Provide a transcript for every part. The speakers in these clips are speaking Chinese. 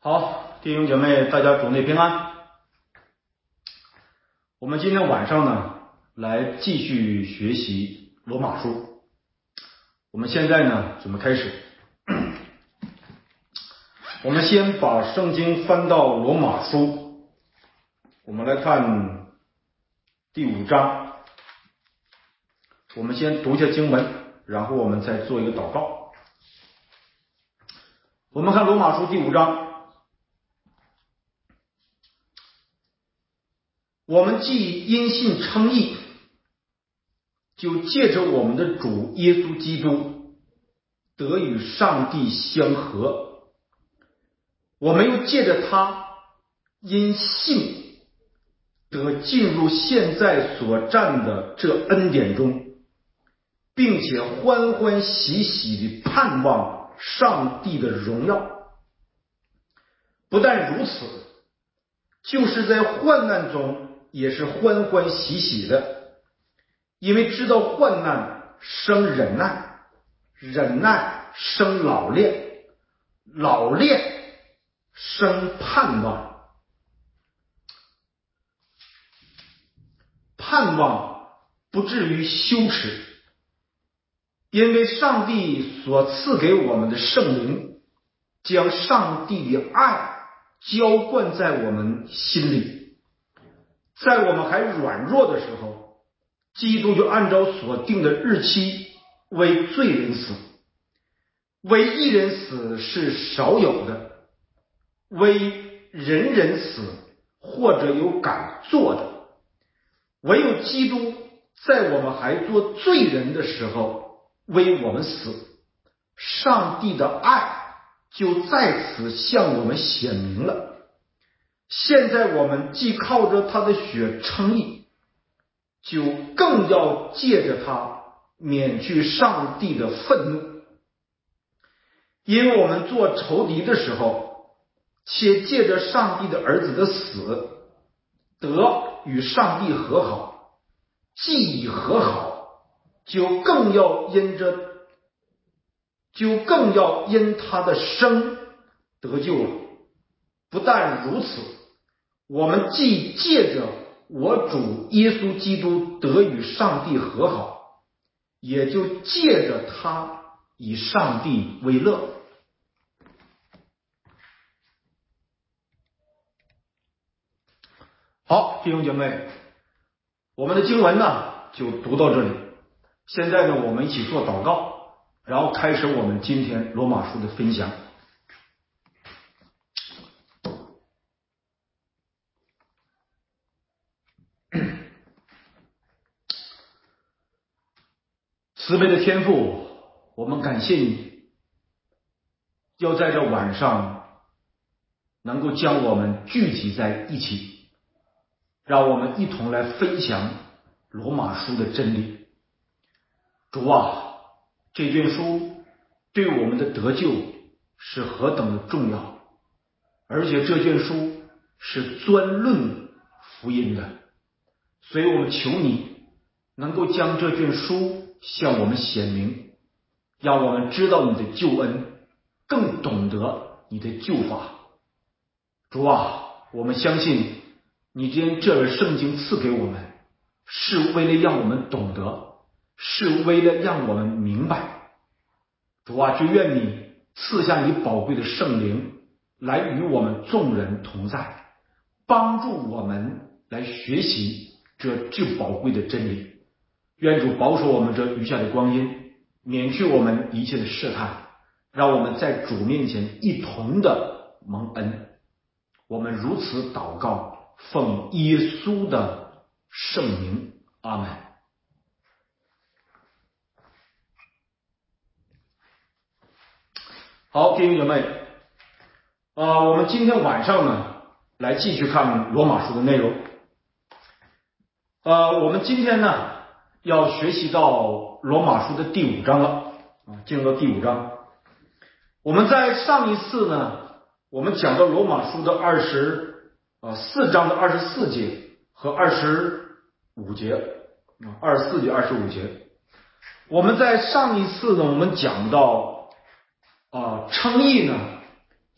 好，弟兄姐妹，大家主内平安。我们今天晚上呢，来继续学习罗马书。我们现在呢，准备开始。我们先把圣经翻到罗马书，我们来看第5章。我们先读一下经文，然后我们再做一个祷告。我们看罗马书第5章。我们既因信称义，就借着我们的主耶稣基督得与上帝相合。我们又借着他因信得进入现在所占的这恩典中，并且欢欢喜喜地盼望上帝的荣耀。不但如此，就是在患难中也是欢欢喜喜的，因为知道患难生忍耐，忍耐生老练，老练生盼望，盼望不至于羞耻，因为上帝所赐给我们的圣灵，将上帝的爱浇灌在我们心里。在我们还软弱的时候，基督就按照所定的日期为罪人死，为义人死是少有的，为人人死或者有敢做的。唯有基督在我们还做罪人的时候为我们死，上帝的爱就在此向我们显明了。现在我们既靠着他的血称义，就更要借着他免去上帝的愤怒。因为我们做仇敌的时候，且借着上帝的儿子的死得与上帝和好，既已和好，就更要因他的生得救了。不但如此，我们既借着我主耶稣基督得与上帝和好，也就借着他以上帝为乐。好，弟兄姐妹，我们的经文呢就读到这里。现在呢，我们一起做祷告，然后开始我们今天罗马书的分享。慈悲的天父，我们感谢你，要在这晚上能够将我们聚集在一起，让我们一同来分享罗马书的真理。主啊，这卷书对我们的得救是何等的重要，而且这卷书是专论福音的，所以我们求你能够将这卷书向我们显明，让我们知道你的救恩，更懂得你的救法。主啊，我们相信你将这本圣经赐给我们，是为了让我们懂得，是为了让我们明白。主啊，就愿你赐下你宝贵的圣灵来与我们众人同在，帮助我们来学习这至宝贵的真理。愿主保守我们这余下的光阴，免去我们一切的试探，让我们在主面前一同的蒙恩。我们如此祷告，奉耶稣的圣名，阿们。好，弟兄姐妹，我们今天晚上呢，来继续看罗马书的内容。我们今天呢要学习到罗马书的第5章了，进入到第5章。我们在上一次呢，我们讲到罗马书的4章的24节和25节，24节、25节。我们在上一次呢，我们讲到称义呢，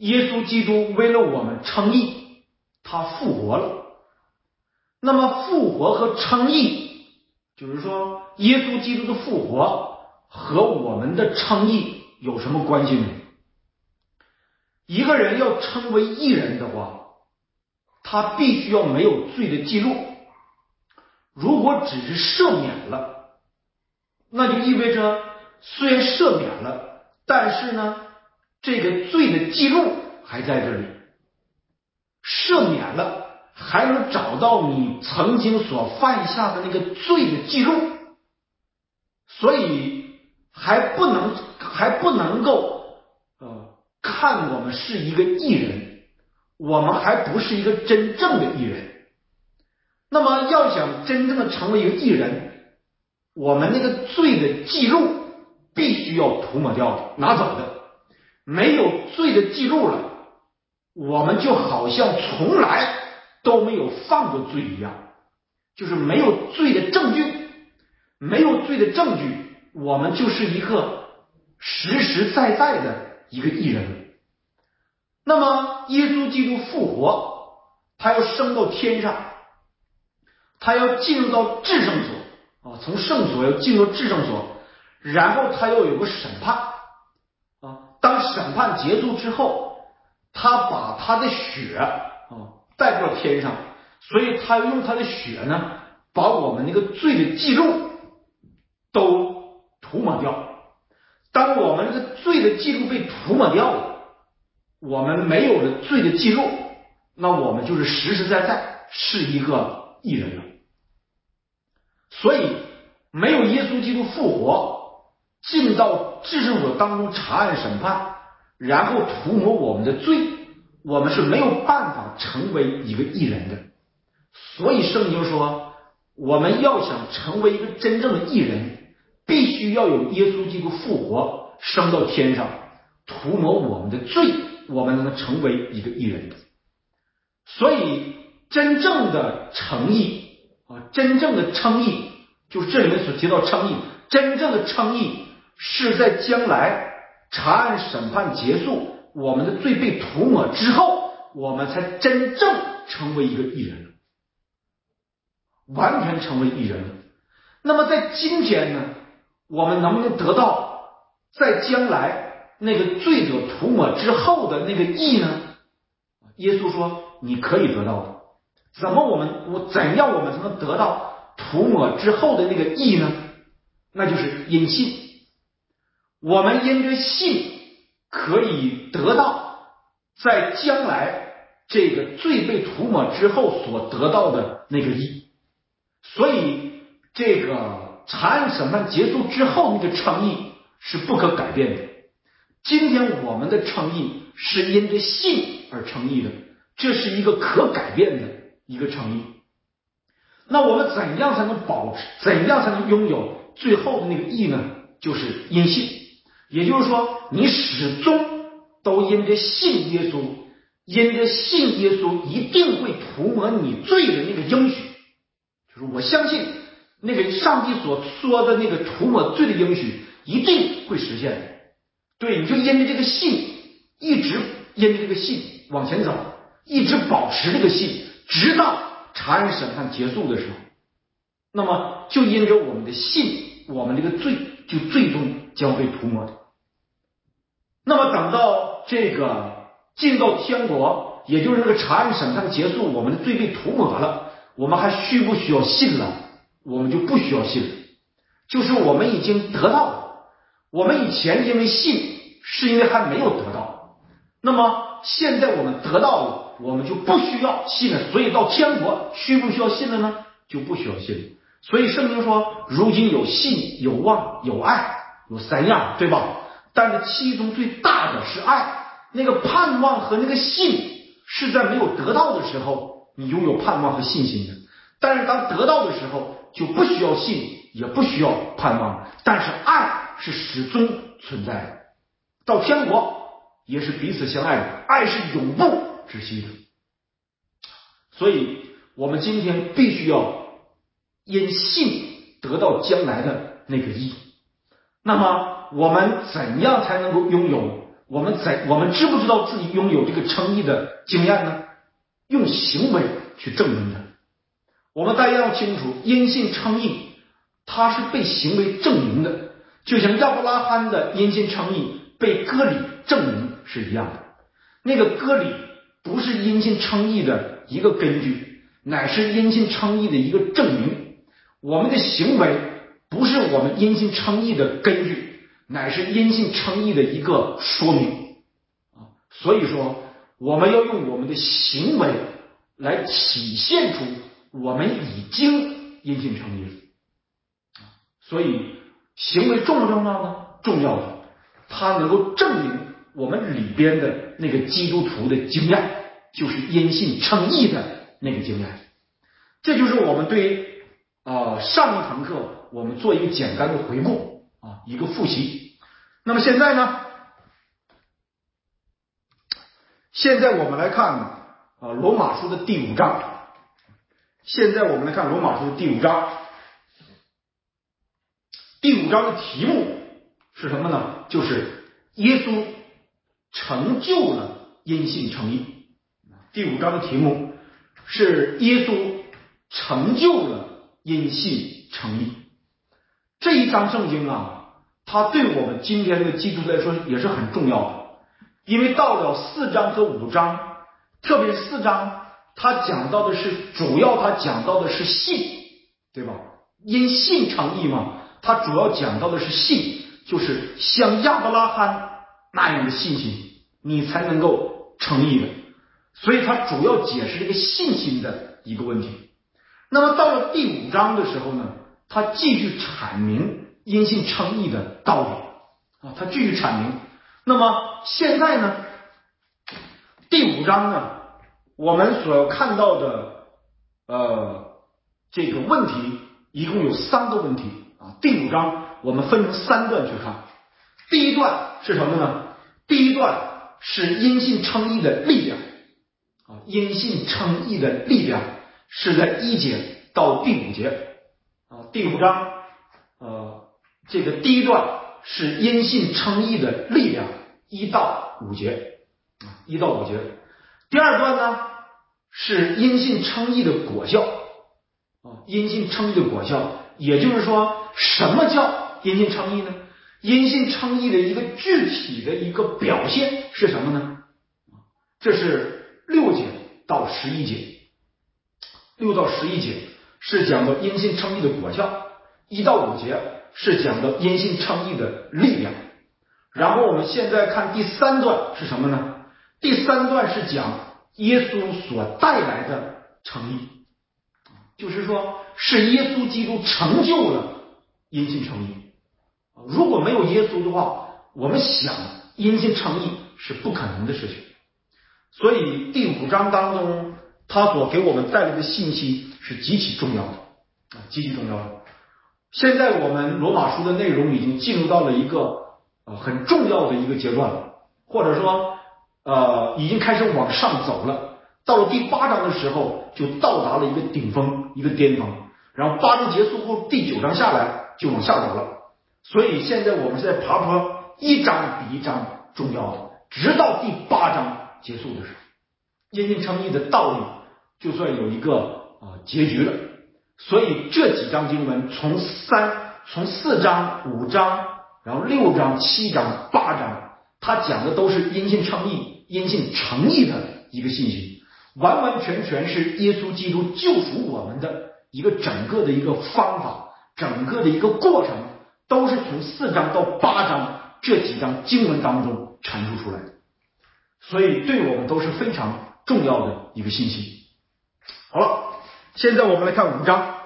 耶稣基督为了我们称义，他复活了。那么复活和称义，就是说耶稣基督的复活和我们的称义有什么关系呢？一个人要称为义人的话，他必须要没有罪的记录。如果只是赦免了，那就意味着虽然赦免了，但是呢，这个罪的记录还在这里。赦免了，还能找到你曾经所犯下的那个罪的记录，所以还不能够看我们是一个义人，我们还不是一个真正的义人。那么要想真正的成为一个义人，我们那个罪的记录必须要涂抹掉的，拿走的。没有罪的记录了，我们就好像从来都没有犯过罪一样，就是没有罪的证据。没有罪的证据，我们就是一个实实在在的一个义人。那么耶稣基督复活，他要升到天上，他要进入到至圣所从圣所要进入至圣所，然后他要有个审判当审判结束之后，他把他的血带到了天上，所以他用他的血呢，把我们那个罪的记录都涂抹掉。当我们这个罪的记录被涂抹掉了，我们没有了罪的记录，那我们就是实实在在是一个义人了。所以没有耶稣基督复活，进到至圣所当中查案审判，然后涂抹我们的罪，我们是没有办法成为一个义人的。所以圣经说，我们要想成为一个真正的义人，必须要有耶稣基督复活，升到天上，涂抹我们的罪，我们能成为一个义人的。所以真正的诚意真正的称义，就是这里面所提到称义，真正的称义是在将来查案审判结束，我们的罪被涂抹之后，我们才真正成为一个义人了，完全成为义人了。那么在今天呢，我们能不能得到在将来那个罪者涂抹之后的那个义呢？耶稣说你可以得到的。怎样我们才能得到涂抹之后的那个义呢？那就是因信。我们因着信可以得到在将来这个罪被涂抹之后所得到的那个义。所以这个查案审判结束之后那个称义是不可改变的。今天我们的称义是因着信而称义的，这是一个可改变的一个称义。那我们怎样才能保持，怎样才能拥有最后的那个义呢？就是因信。也就是说，你始终都因着信耶稣，因着信耶稣一定会涂抹你罪的那个应许，就是我相信那个上帝所说的那个涂抹罪的应许一定会实现的。对，你就因着这个信，一直因着这个信往前走，一直保持这个信，直到查案审判结束的时候，那么就因着我们的信，我们这个罪就最终将被涂抹的。那么等到这个进到天国，也就是这个查案审判结束，我们的罪被涂抹了，我们还需不需要信了？我们就不需要信了。就是我们已经得到了，我们以前因为信是因为还没有得到，那么现在我们得到了，我们就不需要信了。所以到天国需不需要信了呢？就不需要信了。所以圣经说，如今有信有望有爱，有三样，对吧？但是其中最大的是爱。那个盼望和那个信是在没有得到的时候你拥有盼望和信心的，但是当得到的时候就不需要信也不需要盼望，但是爱是始终存在的。到天国也是彼此相爱的，爱是永不止息的。所以我们今天必须要因信得到将来的那个义。那么我们怎样才能够拥有我们知不知道自己拥有这个称义的经验呢？用行为去证明它。我们大家要清楚，因信称义它是被行为证明的，就像亚伯拉罕的因信称义被割礼证明是一样的。那个割礼不是因信称义的一个根据，乃是因信称义的一个证明。我们的行为不是我们因信称义的根据，乃是因信称义的一个说明。所以说我们要用我们的行为来体现出我们已经因信称义了。所以行为重不重要呢？重要的，它能够证明我们里边的那个基督徒的经验，就是因信称义的那个经验。这就是我们对上一堂课我们做一个简单的回顾一个复习。那么现在呢，现在我们来看罗马书的第5章。现在我们来看罗马书的第5章。第5章的题目是什么呢？就是耶稣成就了因信称义。第5章的题目是耶稣成就了因信称义。这一章圣经它对我们今天的基督徒来说也是很重要的，因为到了4章和5章，特别是4章，它讲到的是主要它讲到的是信，对吧？因信称义嘛，它主要讲到的是信，就是像亚伯拉罕那样的信心，你才能够称义的。所以它主要解释这个信心的一个问题。那么到了第5章的时候呢，它继续阐明因信称义的道理它继续阐明。那么现在呢，第5章呢，我们所看到的这个问题一共有3个问题第5章我们分成3段去看。第一段是什么呢？第一段是因信称义的力量因信称义的力量是在1节到第5节第5章这个第一段是因信称义的力量1到5节1到5节。第二段呢是因信称义的果效因信称义的果效，也就是说什么叫因信称义呢？因信称义的一个具体的一个表现是什么呢？这是6节到11节。6到11节是讲到因信称义的果效，1到5节是讲到因信称义的力量。然后我们现在看第3段是什么呢？第3段是讲耶稣所带来的称义，就是说是耶稣基督成就了因信称义。如果没有耶稣的话，我们想因信称义是不可能的事情。所以第5章当中他所给我们带来的信息是极其重要的极其重要的。现在我们罗马书的内容已经进入到了一个很重要的一个阶段了，或者说已经开始往上走了。到了第8章的时候就到达了一个顶峰，一个巅峰，然后8章结束后第9章下来就往下走了。所以现在我们是在爬坡，一章比一章重要的，直到第8章结束的时候，因信称义的道理就算有一个结局了。所以这几章经文从4章5章然后6章7章8章，它讲的都是因信称义因信成义的一个信息，完完全全是耶稣基督救赎我们的一个整个的一个方法，整个的一个过程，都是从4章到8章这几章经文当中阐述出来的。所以对我们都是非常重要的一个信息。好了，现在我们来看5章。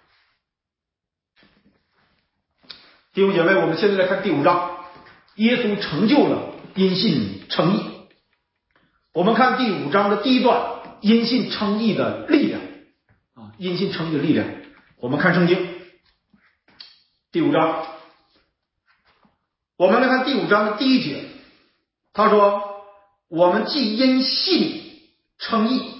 弟兄姐妹，我们现在来看第5章，耶稣成就了因信称义。我们看第5章的第一段，因信称义的力量因信称义的力量。我们看圣经第5章，我们来看第5章的第1节，他说我们既因信称义，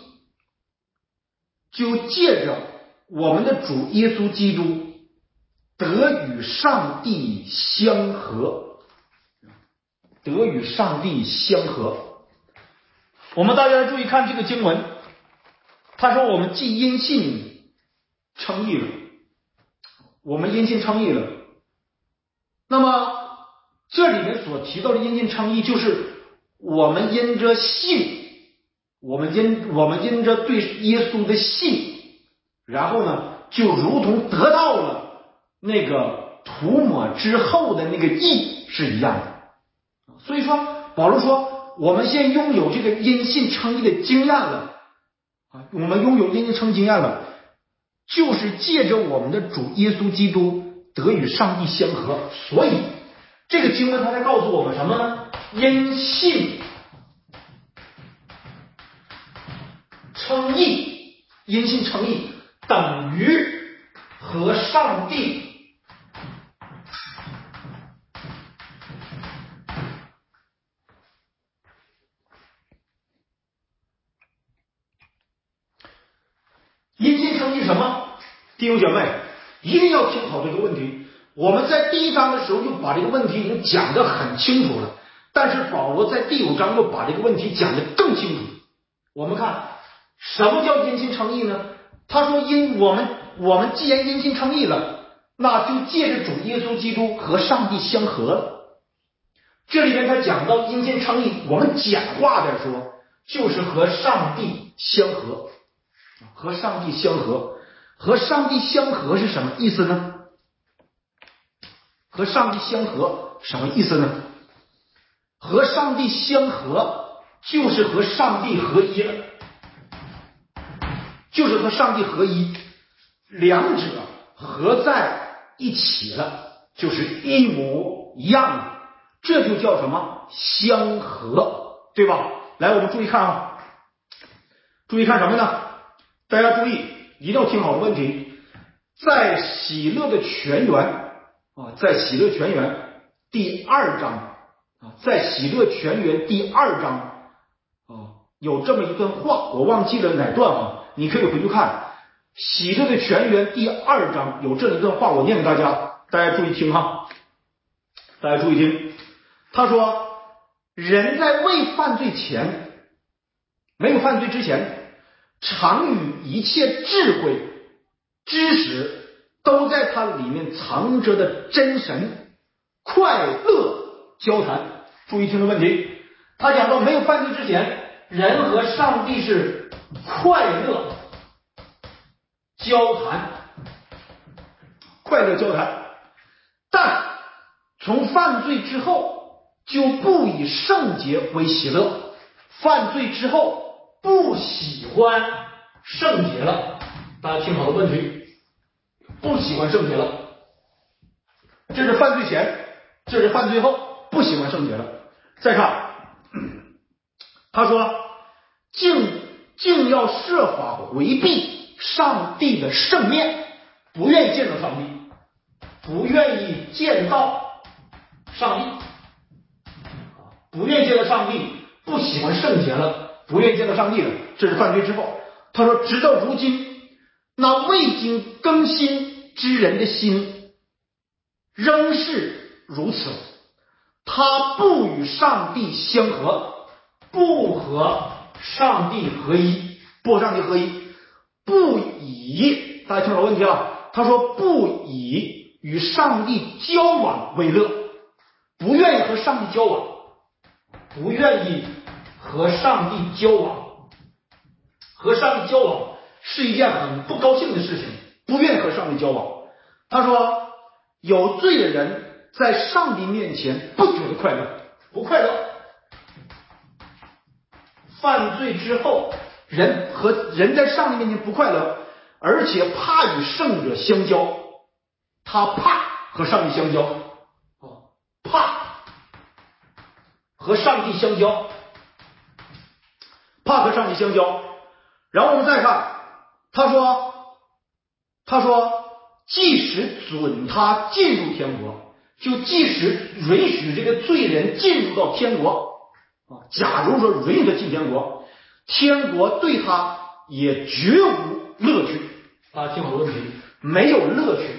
就借着我们的主耶稣基督得与上帝相合。 得与上帝相合。我们大家注意看这个经文，他说我们既因信称义了，我们因信称义了。那么这里面所提到的因信称义，就是我们因着信，我们因着对耶稣的信，然后呢就如同得到了那个涂抹之后的那个义是一样的。所以说保罗说我们现拥有这个因信称义的经验了，我们拥有因信称义经验了，就是借着我们的主耶稣基督得与上帝相合。所以这个经文它在告诉我们什么呢？因信称义，因信称义等于和上帝因信称义什么？弟兄姐妹一定要听好这个问题。我们在第1章的时候就把这个问题已经讲得很清楚了，但是保罗在第5章又把这个问题讲得更清楚。我们看什么叫因信称义呢？他说我们既然因信称义了，那就借着主耶稣基督和上帝相合了。这里面他讲到因信称义，我们简化点说，就是和上帝相合。和上帝相合，和上帝相合是什么意思呢？和上帝相合什么意思呢？和上帝相合就是和上帝合一了，就是和上帝合一，两者合在一起了，就是一模一样的，这就叫什么？相合，对吧？来，我们注意看啊，注意看什么呢？大家注意，一定要听好的问题。在喜乐的泉源在喜乐泉源第2章在喜乐泉源第2章有这么一段话，我忘记了哪段你可以回去看。喜乐的泉源第2章有这么一段话，我念给大家，大家注意听大家注意听。他说，人在未犯罪前，没有犯罪之前，常与一切智慧知识都在它里面藏着的真神快乐交谈。注意听的问题，他讲到没有犯罪之前，人和上帝是快乐交谈，快乐交谈。但从犯罪之后就不以圣洁为喜乐，犯罪之后不喜欢圣洁了。大家听好了问题，不喜欢圣洁了，这是犯罪前，这是犯罪后，不喜欢圣洁了。再看他说竟要设法回避上帝的圣面，不愿意见到上帝，不愿意见到上帝，不愿意见到上帝，不喜欢圣洁了，不愿意见到上帝了，这是犯罪之后。他说直到如今，那未经更新之人的心仍是如此，他不与上帝相合，不和上帝合一，不和上帝合一，不以，大家听好问题他说不以与上帝交往为乐，不愿意和上帝交往，不愿意和上帝交往。和上帝交往是一件很不高兴的事情，不愿意和上帝交往。他说有罪的人在上帝面前不觉得快乐，不快乐。犯罪之后，人在上帝面前不快乐，而且怕与圣者相交，他怕和上帝相交，怕和上帝相交，怕和上帝相交。然后我们再看，他说即使准他进入天国，就即使允许这个罪人进入到天国假如说允许他进天国，天国对他也绝无乐趣。大家听好问题，没有乐趣。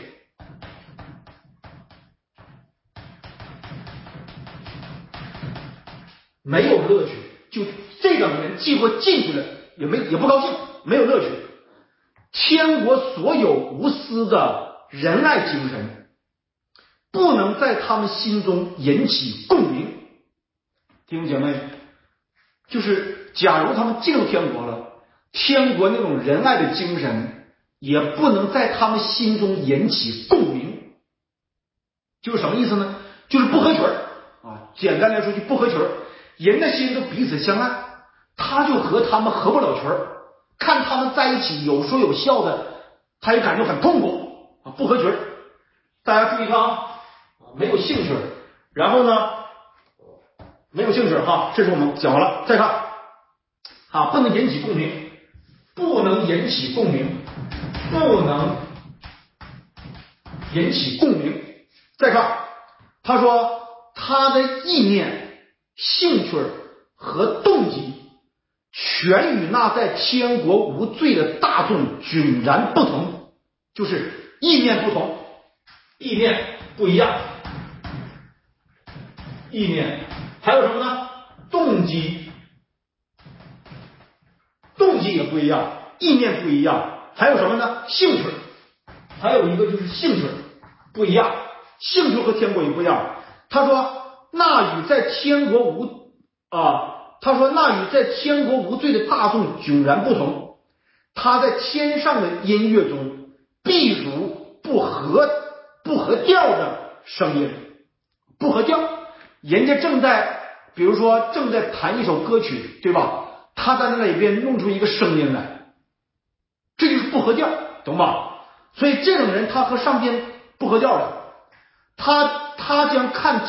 没有乐趣，就这等人既或进去了也不高兴，没有乐趣。天国所有无私的仁爱精神不能在他们心中引起共鸣。弟兄姐妹，就是假如他们进入天国了，天国那种仁爱的精神也不能在他们心中引起共鸣。就是什么意思呢？就是不合群啊，简单来说就不合群，人的心都彼此相爱，他就和他们合不了群，看他们在一起有说有笑的，他也感觉很痛苦啊，不合群。大家注意看啊，没有兴趣，然后呢没有兴趣哈，这是我们讲完了。再看啊，不能引起共鸣，不能引起共鸣，不能引起共鸣。再看，他说他的意念、兴趣和动机全与那在天国无罪的大众迥然不同，就是意念不同，意念不一样，意念还有什么呢？动机也不一样，意念不一样，还有什么呢？兴趣，还有一个就是兴趣不一样，兴趣和天国也不一样。他说那与在天国无罪的大众迥然不同，他在天上的音乐中必如不合调的声音，不合调，人家比如说正在弹一首歌曲，对吧？他在那里边弄出一个声音来，这就是不合调，懂吧？所以这种人他和上边不合调的，他将看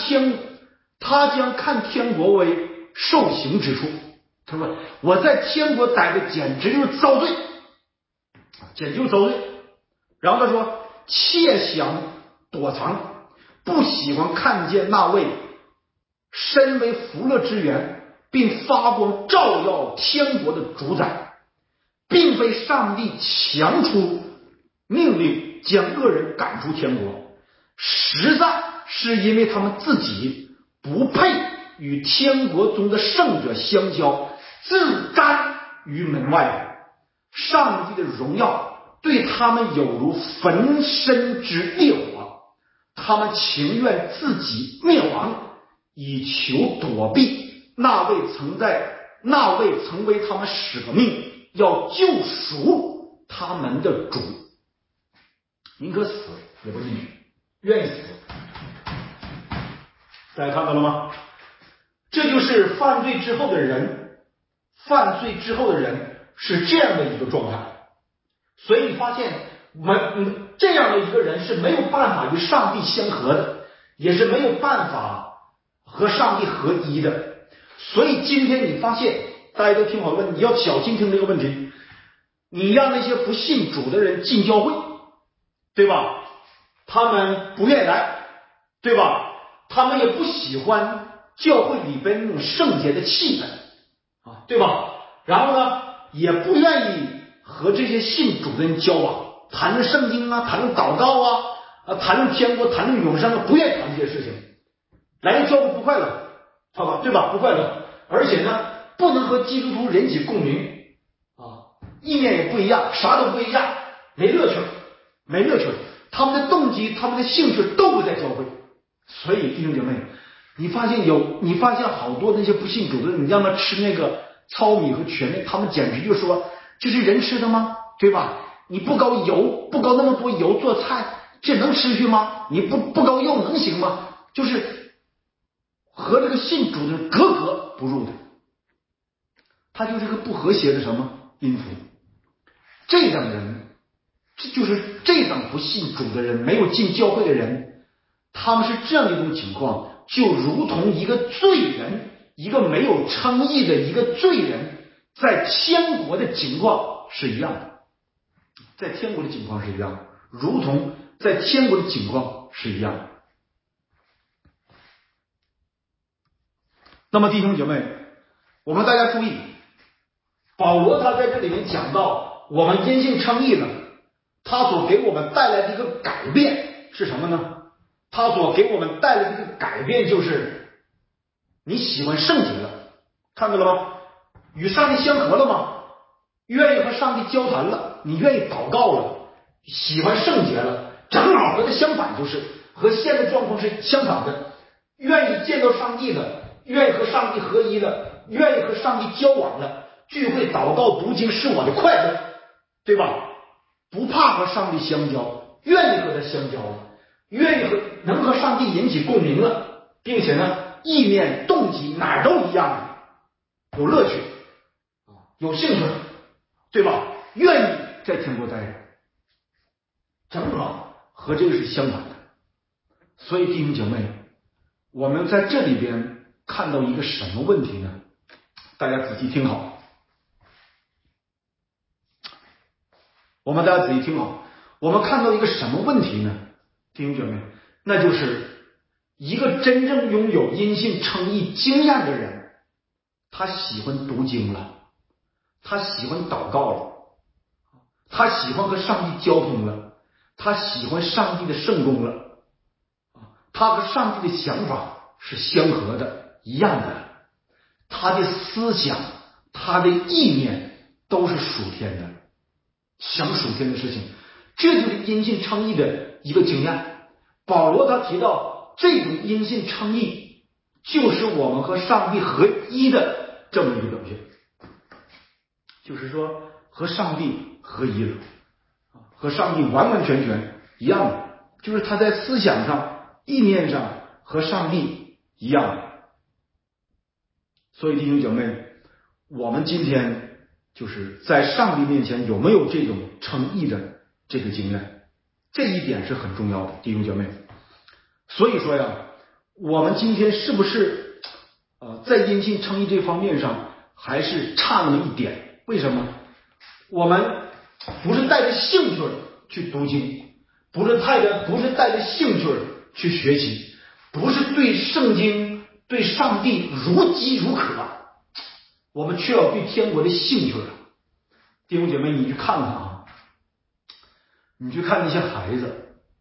天国为受刑之处。他说我在天国待的简直就是遭罪，然后他说切想躲藏，不喜欢看见那位身为福乐之源并发光照耀天国的主宰，并非上帝强出命令将恶人赶出天国，实在是因为他们自己不配与天国中的圣者相交，自甘于门外。上帝的荣耀对他们有如焚身之烈火，他们情愿自己灭亡，以求躲避那位曾为他们使个命，要救赎他们的主。宁可死也不进去，愿意死。大家看到了吗？这就是犯罪之后的人是这样的一个状态。所以你发现这样的一个人是没有办法与上帝相合的，也是没有办法和上帝合一的。所以今天你发现，大家都听好了，你要小心听这个问题。你让那些不信主的人进教会，对吧？他们不愿意来，对吧？他们也不喜欢教会里边那种圣洁的气氛啊，对吧？然后呢，也不愿意和这些信主的人交往，谈论圣经啊，谈论祷告啊，谈论天国，谈论永生啊，不愿意谈这些事情。来到教会不快乐，好吧，对吧？不快乐，而且呢，不能和基督徒引起共鸣啊，意念也不一样，啥都不一样，没乐趣。他们的动机、他们的兴趣都不在教会。所以弟兄姐妹，你发现好多那些不信主的人，你让他吃那个糙米和全面，他们简直就说这是人吃的吗？对吧？你不高那么多油做菜，这能吃去吗？你不高油能行吗？就是和这个信主的人格格不入的，他就是个不和谐的什么音符。这等人，这等不信主的人，没有进教会的人，他们是这样一种情况，就如同一个罪人，一个没有称义的一个罪人，在天国的情况是一样的，如同在天国的情况是一样的。那么弟兄姐妹，我们大家注意，保罗他在这里面讲到，我们因信称义了，他所给我们带来的一个改变是什么呢？他所给我们带来的一个改变就是你喜欢圣洁了， 看到了吗？与上帝相合了吗？愿意和上帝交谈了，你愿意祷告了，喜欢圣洁了，正好和它相反，就是和现在状况是相反的，愿意见到上帝了，愿意和上帝合一了，愿意和上帝交往了，聚会祷告读经是我的快乐，对吧？不怕和上帝相交，愿意和他相交了，愿意能和上帝引起共鸣了，并且呢，意念动机哪儿都一样，有乐趣，有兴趣，对吧？愿意在天国待着，正好和这个是相反的。所以弟兄姐妹，我们在这里边看到一个什么问题呢？大家仔细听好，大家仔细听好，我们看到一个什么问题呢？弟兄姐妹，那就是一个真正拥有因信称义经验的人，他喜欢读经了，他喜欢祷告了，他喜欢和上帝交通了，他喜欢上帝的圣功了，他和上帝的想法是相合的，一样的，他的思想，他的意念都是属天的，想属天的事情，这就是因信称义的一个经验。保罗他提到这种因信称义，就是我们和上帝合一的这么一个表现，就是说和上帝合一了，和上帝完完全全一样的，就是他在思想上、意念上和上帝一样的。所以弟兄姐妹，我们今天就是在上帝面前有没有这种称义的这个经验，这一点是很重要的，弟兄姐妹。所以说呀，我们今天是不是在因信称义这方面上还是差那么一点？为什么？我们不是带着兴趣去读经，不是带着兴趣去学习，不是对圣经对上帝如饥如渴，我们却要对天国的兴趣了。弟兄姐妹，你去看看啊，你去看那些孩子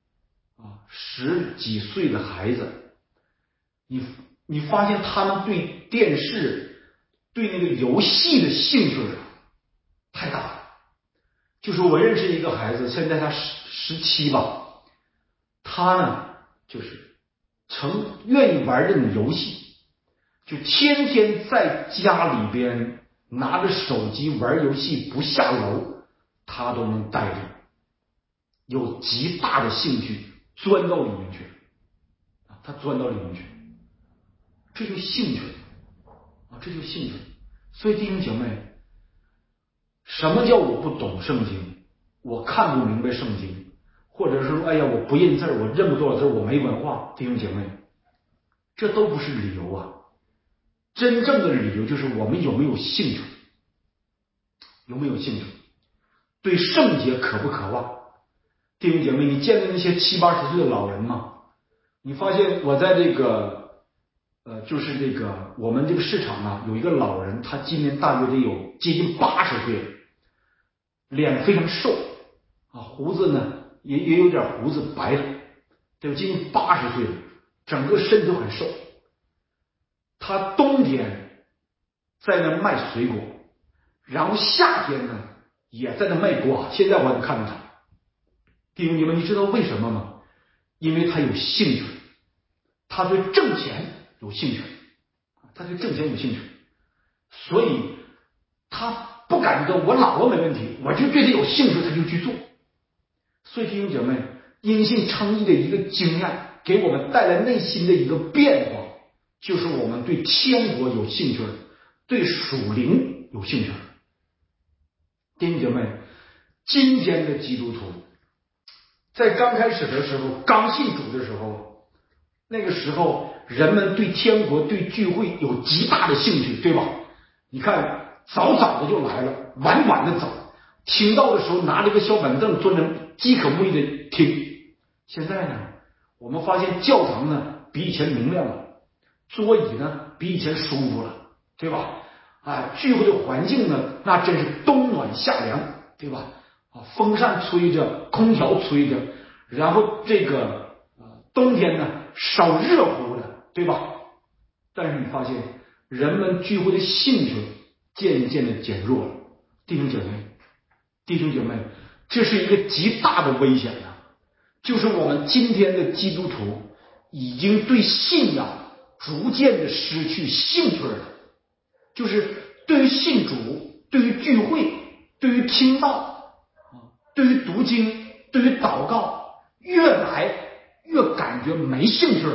10几岁的孩子，你发现他们对电视、对那个游戏的兴趣太大了。就是我认识一个孩子，现在他17吧，他呢就是愿意玩这种游戏，就天天在家里边拿着手机玩游戏，不下楼他都能带着，有极大的兴趣钻到里面去，他钻到里面去，这就兴趣这就兴趣。所以弟兄姐妹，什么叫我不懂圣经，我看不明白圣经，或者是说哎呀我不认字，我认不多少字，我没文化，弟兄姐妹，这都不是理由啊。真正的理由就是我们有没有兴趣，有没有兴趣，对圣洁渴不渴望。弟兄姐妹，你见到那些70、80岁的老人吗？你发现我在这个就是这个我们这个市场有一个老人，他今年大约得有接近80岁了，脸非常瘦胡子呢也有点胡子白了，对吧？接近80岁了，整个身都很瘦。他冬天在那卖水果，然后夏天呢也在那卖瓜，现在我还能看到他。弟兄姐妹，你知道为什么吗？因为他有兴趣，他对挣钱有兴趣，所以他不敢说我老了没问题，我就对他有兴趣他就去做。所以弟兄姐妹，因信称义的一个经验给我们带来内心的一个变化，就是我们对天国有兴趣，对属灵有兴趣。弟兄姐妹，今天的基督徒在刚开始的时候，刚信主的时候，那个时候人们对天国对聚会有极大的兴趣，对吧？你看早早的就来了，晚晚的走，听到的时候拿着个小板凳坐着饥渴慕义的听。现在呢，我们发现教堂呢比以前明亮了，桌椅呢比以前舒服了，对吧？聚会的环境呢那真是冬暖夏凉，对吧？风扇吹着，空调吹着，然后这个冬天呢稍热乎的，对吧？但是你发现人们聚会的兴趣渐渐的减弱了。弟兄姐妹，这是一个极大的危险啊！就是我们今天的基督徒已经对信仰逐渐的失去兴趣了，就是对于信主，对于聚会，对于听道，对于读经，对于祷告，越来越感觉没兴趣了，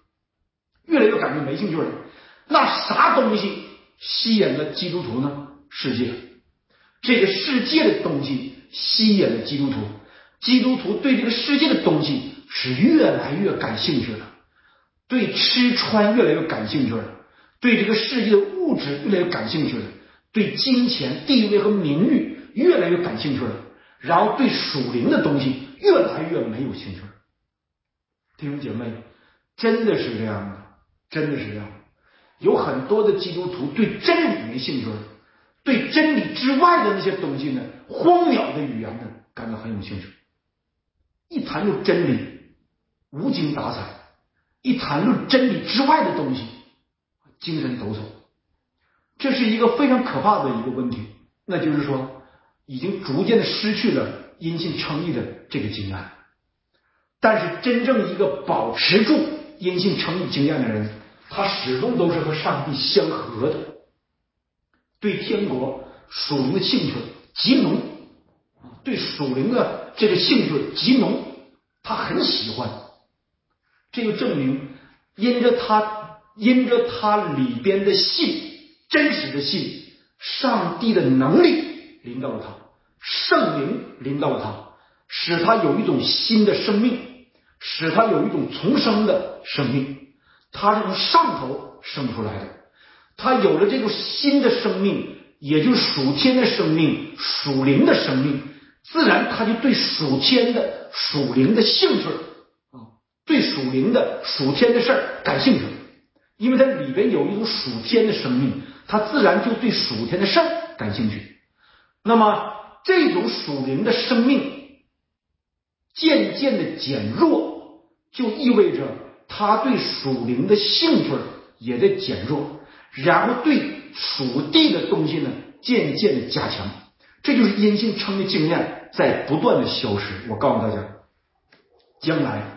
那啥东西吸引了基督徒呢？世界。这个世界的东西吸引了基督徒，基督徒对这个世界的东西是越来越感兴趣了，对吃穿越来越感兴趣了，对这个世界的物质越来越感兴趣了，对金钱、地位和名誉越来越感兴趣了，然后对属灵的东西越来越没有兴趣了。弟兄姐妹，真的是这样的，有很多的基督徒对真理没兴趣了，对真理之外的那些东西呢，荒谬的语言呢，感到很有兴趣。一谈论真理，无精打采；一谈论真理之外的东西，精神抖擞。这是一个非常可怕的一个问题，那就是说，已经逐渐的失去了因信称义的这个经验。但是真正一个保持住因信称义经验的人，他始终都是和上帝相合的，对天国属灵的兴趣极浓，对属灵的这个兴趣极浓，他很喜欢。这就证明因着他里边的信，真实的信，上帝的能力临到了他，圣灵临到了他，使他有一种新的生命，使他有一种重生的生命。他是从上头生出来的，他有了这个新的生命，也就是属天的生命，属灵的生命，自然他就对属天的属灵的兴趣，对属灵的属天的事儿感兴趣，因为它里边有一种属天的生命，他自然就对属天的事儿感兴趣。那么这种属灵的生命渐渐的减弱，就意味着他对属灵的兴趣也在减弱，然后对属地的东西呢渐渐的加强。这就是因信称的经验在不断的消失。我告诉大家，将来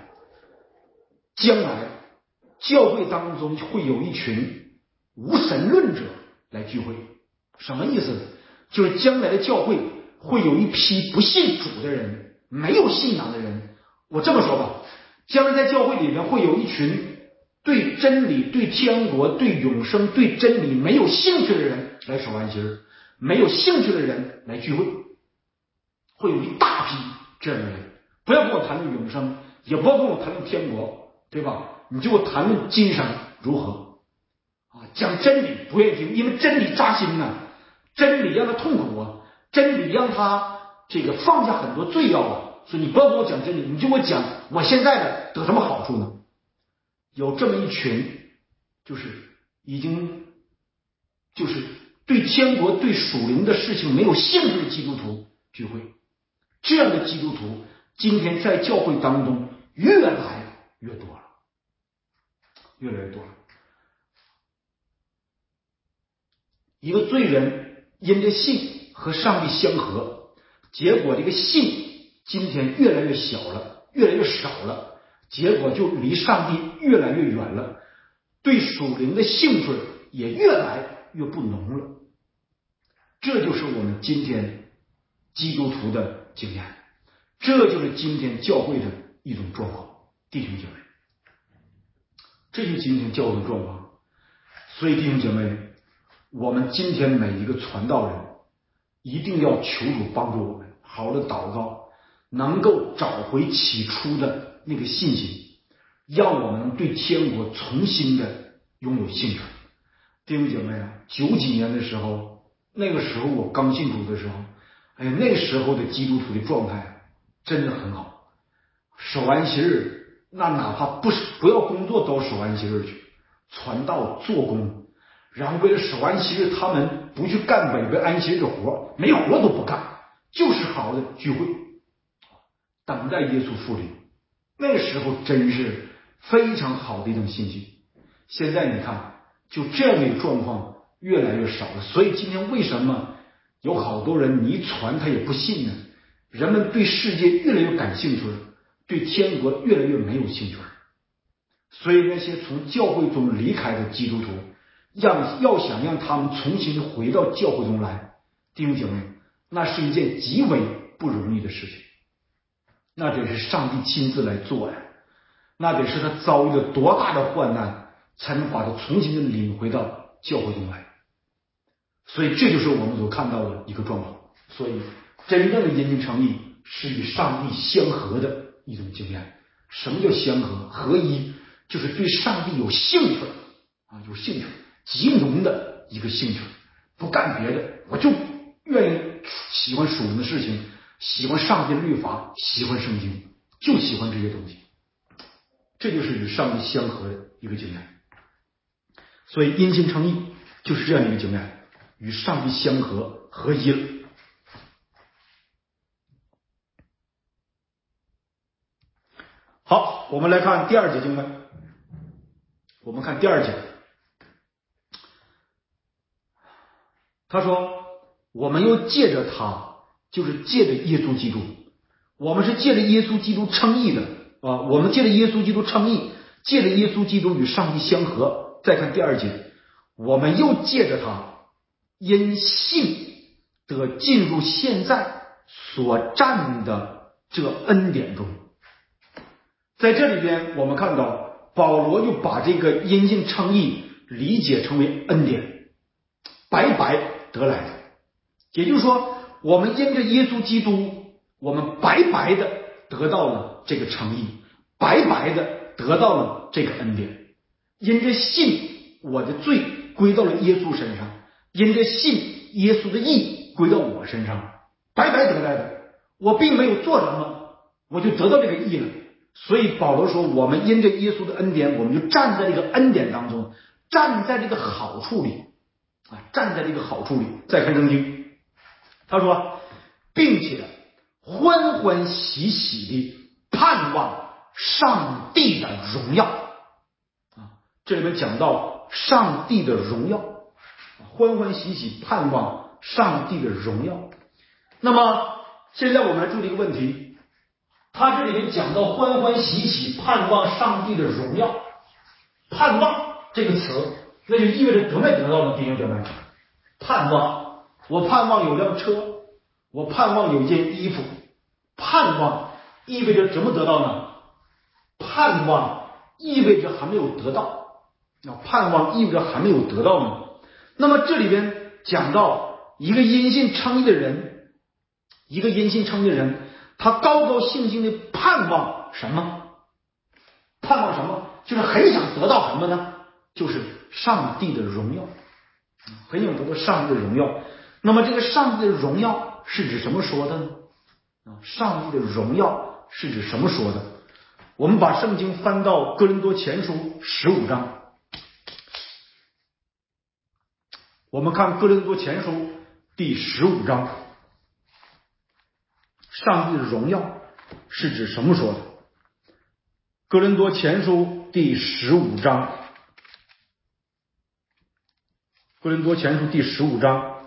教会当中会有一群无神论者来聚会。什么意思呢？就是将来的教会会有一批不信主的人，没有信仰的人。我这么说吧，将来在教会里面会有一群对真理、对天国、对永生、对真理没有兴趣的人来守安息日，没有兴趣的人来聚会，会有一大批这样的人。不要跟我谈论永生，也不要跟我谈论天国，对吧？你就给我谈论今生如何啊？讲真理不愿意听，因为真理扎心呐，真理让他痛苦啊，真理让他这个放下很多罪要啊。所以你不要跟我讲真理，你就给我讲我现在的得什么好处呢？有这么一群，就是已经就是对天国、对属灵的事情没有兴趣的基督徒聚会。这样的基督徒今天在教会当中越来越多了。一个罪人因着信和上帝相合，结果这个信今天越来越小了，越来越少了，结果就离上帝越来越远了，对属灵的兴趣也越来越不浓了。这就是我们今天基督徒的经验，这就是今天教会的一种状况。弟兄姐妹，这就是今天教会的状况。所以弟兄姐妹，我们今天每一个传道人一定要求主帮助我们，好好的祷告，能够找回起初的那个信心，让我们能对天国重新的拥有兴趣。弟兄姐妹啊，90几年的时候，那个时候我刚信主的时候，那个时候的基督徒的状态真的很好，守安息日，那哪怕不要工作都守安息日去传道做工，然后为了守安息日，他们不去干违背安息日的活，没活都不干，就是好的聚会，等待耶稣复临。那个时候真是非常好的一种信心。现在你看， 就这样的一个状况越来越少了。所以今天为什么有好多人你一传他也不信呢？人们对世界越来越感兴趣了，对天国越来越没有兴趣了。所以那些从教会中离开的基督徒，要想让他们重新回到教会中来，弟兄姐妹，那是一件极为不容易的事情。那得是上帝亲自来做呀，那得是他遭遇了多大的患难，才能把他重新的领回到教会中来。所以这就是我们所看到的一个状况。所以真正的因信称义是与上帝相合的一种经验。什么叫相合？合一就是对上帝有兴趣啊，有兴趣，极浓的一个兴趣，不干别的，我就愿意喜欢属灵的事情，喜欢上帝的律法，喜欢圣经，就喜欢这些东西。这就是与上帝相合的一个经验。所以因信称义就是这样一个经验，与上帝相合，合一了。好，我们来看第二节经文。我们看第二节，他说我们又借着他，就是借着耶稣基督，我们是借着耶稣基督称义的啊，我们借着耶稣基督称义，借着耶稣基督与上帝相合。再看第二节，我们又借着他，因信得进入现在所占的这恩典中。在这里边我们看到保罗就把这个因信称义理解成为恩典，白白得来的。也就是说，我们因着耶稣基督，我们白白的得到了这个称义，白白的得到了这个恩典。因着信，我的罪归到了耶稣身上，因着信，耶稣的义归到我身上，白白得来的。我并没有做什么，我就得到这个义了。所以保罗说，我们因着耶稣的恩典，我们就站在这个恩典当中，站在这个好处里啊，站在这个好处里。再看圣经，他说，并且欢欢喜喜地盼望上帝的荣耀啊，这里面讲到上帝的荣耀，欢欢喜喜盼望上帝的荣耀。那么现在我们来注意一个问题，他这里面讲到欢欢喜喜盼望上帝的荣耀，盼望这个词，那就意味着得没得到呢？弟兄姐妹，盼望，我盼望有辆车，我盼望有一件衣服，盼望意味着怎么得到呢？盼望意味着还没有得到，盼望意味着还没有得到呢。那么这里边讲到一个因信称义的人，一个因信称义的人，他高高兴兴的盼望什么？盼望什么？就是很想得到什么呢？就是上帝的荣耀，很想得到上帝的荣耀。那么这个上帝的荣耀是指什么说的呢？上帝的荣耀是指什么说的？我们把圣经翻到哥林多前书15章，我们看哥林多前书第15章，上帝的荣耀是指什么说的？哥林多前书第15章，哥林多前书第15章，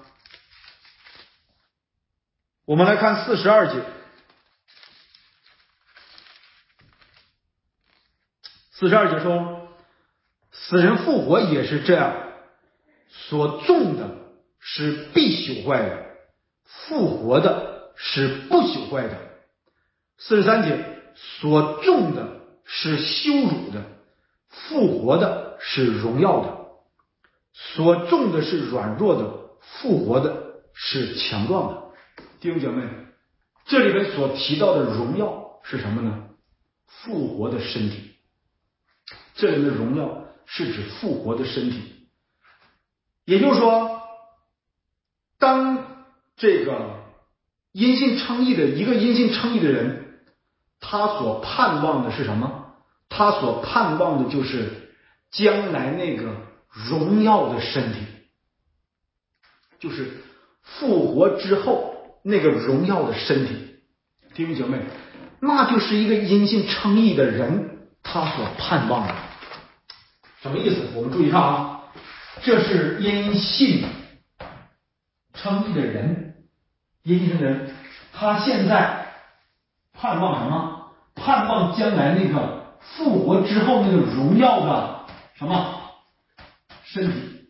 我们来看42节。42节说，死人复活也是这样，所种的是必朽坏的，复活的是不朽坏的。43节，所种的是羞辱的，复活的是荣耀的；所种的是软弱的，复活的是强壮的。弟兄姐妹，这里边所提到的荣耀是什么呢？复活的身体。这里的荣耀是指复活的身体。也就是说，当这个因信称义的一个因信称义的人，他所盼望的是什么？他所盼望的就是将来那个荣耀的身体，就是复活之后那个荣耀的身体。弟兄姐妹，那就是一个因信称义的人他所盼望的。什么意思？我们注意看啊， 这是因信称义的人，因信的人，他现在盼望什么？盼望将来那个复活之后那个荣耀的什么身体？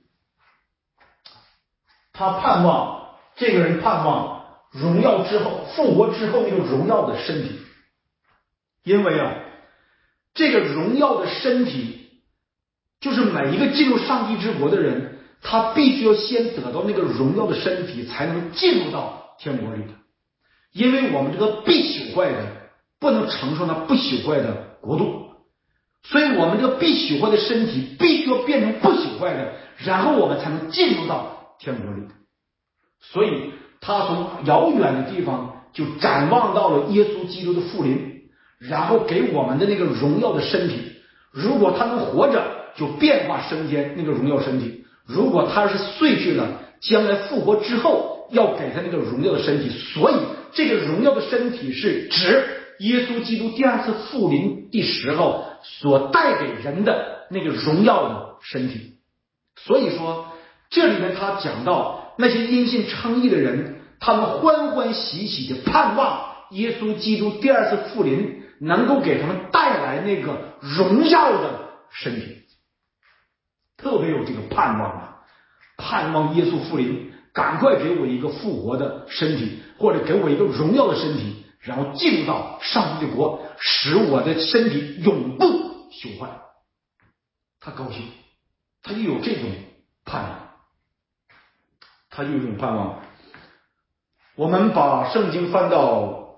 他盼望，这个人盼望荣耀之后，复活之后那个荣耀的身体。因为这个荣耀的身体，就是每一个进入上帝之国的人，他必须要先得到那个荣耀的身体，才能进入到天国里的。因为我们这个必朽坏的不能承受那不朽坏的国度，所以我们这个必朽坏的身体必须要变成不朽坏的，然后我们才能进入到天国里的。所以他从遥远的地方就展望到了耶稣基督的复临，然后给我们的那个荣耀的身体。如果他能活着，就变化升天那个荣耀身体；如果他是睡去了，将来复活之后要给他那个荣耀的身体。所以这个荣耀的身体是指耶稣基督第二次复临的时候所带给人的那个荣耀的身体。所以说这里面他讲到那些因信称义的人，他们欢欢喜喜的盼望耶稣基督第二次复临能够给他们带来那个荣耀的身体，特别有这个盼望盼望耶稣复临，赶快给我一个复活的身体，或者给我一个荣耀的身体，然后进入到上帝的国，使我的身体永不朽坏。他高兴，他就有这种盼望，我们把圣经翻到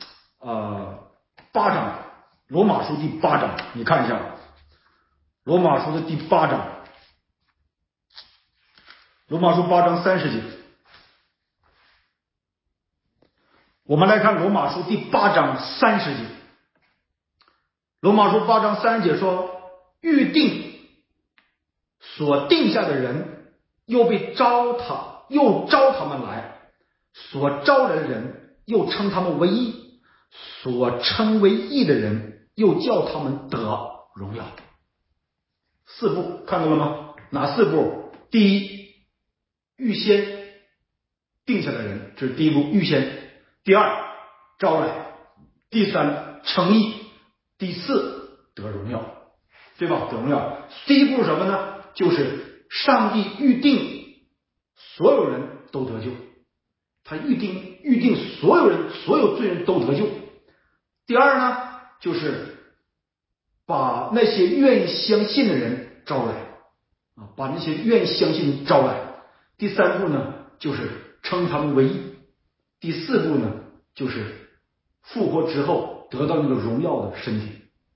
8章，罗马书第8章，你看一下罗马书的第8章，罗马书8章30节。我们来看罗马书第8章30节。罗马书8章30节说，预定所定下的人又招他们来，所招来的人又称他们为义，所称为义的人又叫他们得荣耀。4步看到了吗？哪4步？第一，预先定下的人，这是第一步，预先；第二，招来；第三，称义；第四，得荣耀，对吧？得荣耀。第一步是什么呢？就是上帝预定所有人都得救，他预定所有人，所有罪人都得救。第二呢，就是把那些愿意相信的人招来把那些愿意相信的人招来。第三步呢，就是称他们为义。第四步呢，就是复活之后得到那个荣耀的身体，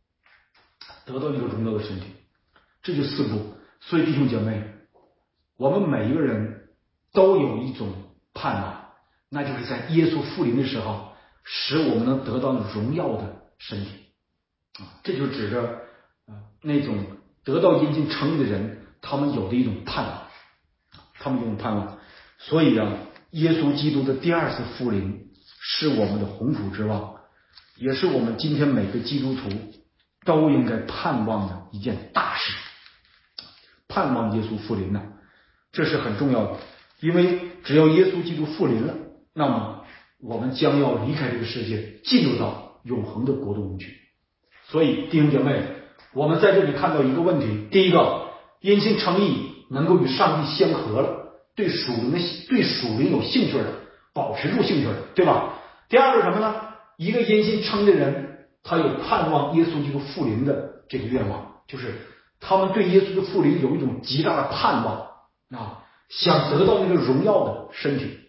这就4步。所以弟兄姐妹，我们每一个人都有一种盼望，那就是在耶稣复临的时候，使我们能得到荣耀的身体这就指着那种得到因信称义的人，他们有的一种盼望，所以耶稣基督的第二次复临是我们的鸿福之望，也是我们今天每个基督徒都应该盼望的一件大事。盼望耶稣复临这是很重要的，因为只要耶稣基督复临了，那么我们将要离开这个世界，进入到永恒的国度中去。所以弟兄姐妹，我们在这里看到一个问题，第一个，因信称义能够与上帝相合了，对属灵有兴趣的，保持住兴趣的，对吧？第二个什么呢？一个因信称的人，他有盼望耶稣基督复临的这个愿望，就是他们对耶稣的复临有一种极大的盼望想得到那个荣耀的身体。